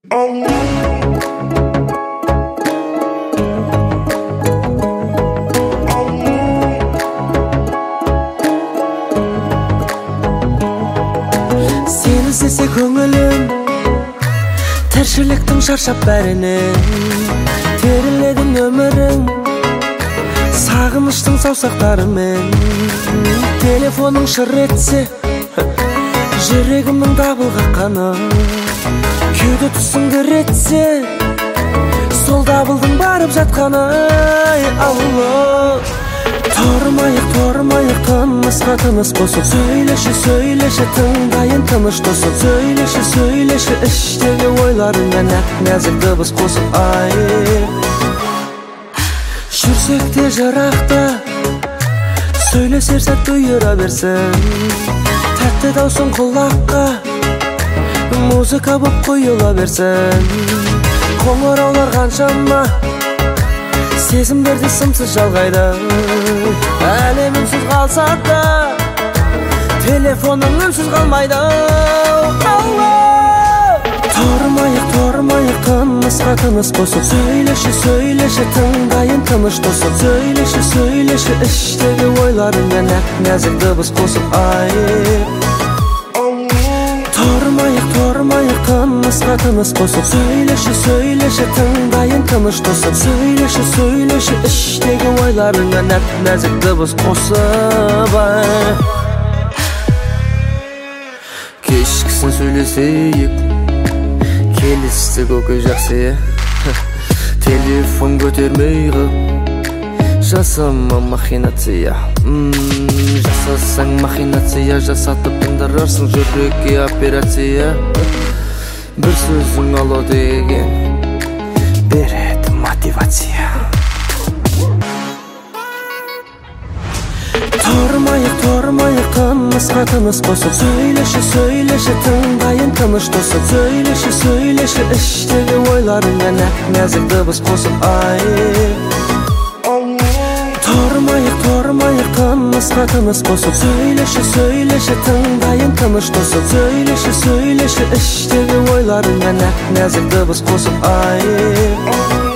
Seni sese көңілім тіршіліктің шаршап бәрінен теріледің өмірің сағыныштың саусақтарымен телефоның шыр етсе жүрегімнің дабыл қаққаны кеуде тұсыңды ретсе сол дабылдың барып жатқаны алло Тұрмайық тынысқа тыныс қосып сөйлеші тыңдайын тыныш тосып сөйлеші іштегі ойларыңа нәзік дыбыс қосып ай жүрсек те жырақта сөйлесер сәт бұйыра берсін тәтті даусың құлаққа музыка боп құйыла берсін қоңыраулар қаншама сезімдерді сымсыз жалғайды әлем үнсіз қалса да телефоның үнсіз қалмайды Тұрмайық тынысқа тыныс қосып сөйлеші тыңдайын тыныш тосып сөйлеші іштегі ойларыңа нәзік дыбыс қосып ай Тұрмайық тынысқа тыныс қосып сөйлеші тыңдайын тыныш тосып сөйлеші іштегі ойларыңа нәзік дыбыс қосып ай кешкісін сөйлесейік келістік өкей жақсы телефон көтермей қып жасама махинация жасасаң махинация жасатып тындырарсың жүрекке операция бір сөзің алло деген береді мотивация Тұрмайық тынысқа тыныс қосып сөйлеші тыңдайын тыныш тосып сөйлеші іштегі ойларыңа нәзік дыбыс қосып ай Тұрмайық тынысқа тыныс қосып сөйлеші тыңдайын тыныш тосып сөйлеші іштегі ойларыңа нәзік дыбыс қосып ай